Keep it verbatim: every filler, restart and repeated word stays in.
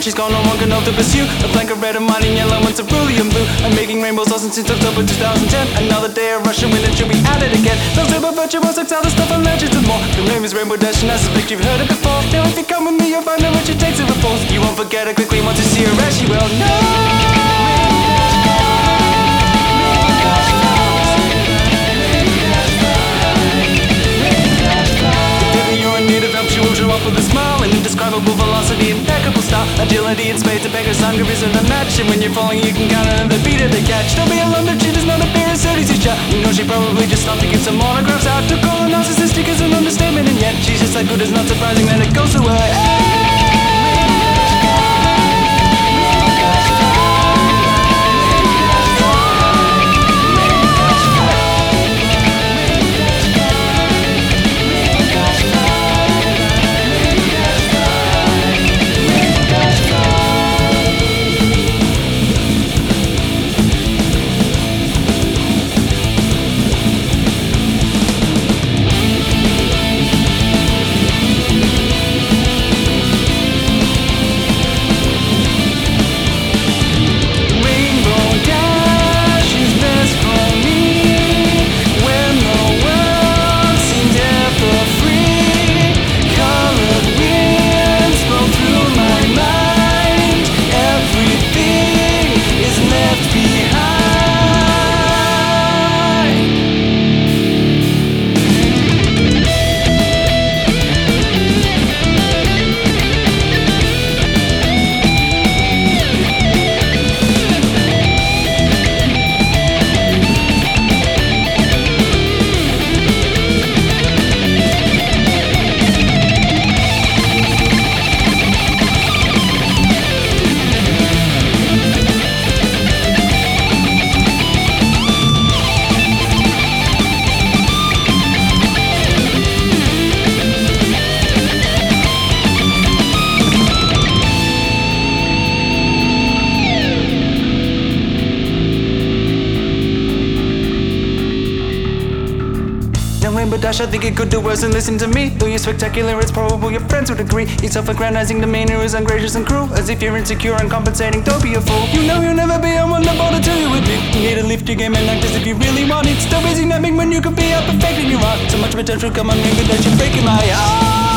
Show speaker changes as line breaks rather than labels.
she's gone, no one can hope to pursue. A blank of red and mine in yellow and cerulean blue. I'm making rainbows awesome since October two thousand ten. Another day of Russian wind and she'll be at it again. Those super virtuous exile the stuff and legends and more. Her name is Rainbow Dash and I suspect you've heard it before. Now if you come with me you'll find out what she takes to repose. You won't forget her quickly once you see her as she will know. With a smile and indescribable velocity, impeccable style, agility in spades, a beggar's hunger isn't a match. And when you're falling, you can count on the beat of the catch. Don't be alarmed if she does not appear as soon as you shot. You know she probably just stopped to give some autographs out. To call her narcissistic is an understatement, and yet she's just that good. It's not surprising that it goes to her. Hey! Rainbow Dash, I think it could do worse than listen to me. Though you're spectacular, it's probable your friends would agree. Your self-aggrandizing demeanor is ungracious and cruel, as if you're insecure and compensating. Don't be a fool. You know you'll never be on one to bother till you admit. You need to lift your game and act as if you really want it. Still busy napping when you could be out perfecting your art. So much potential, come on, Rainbow Dash, you're breaking my heart.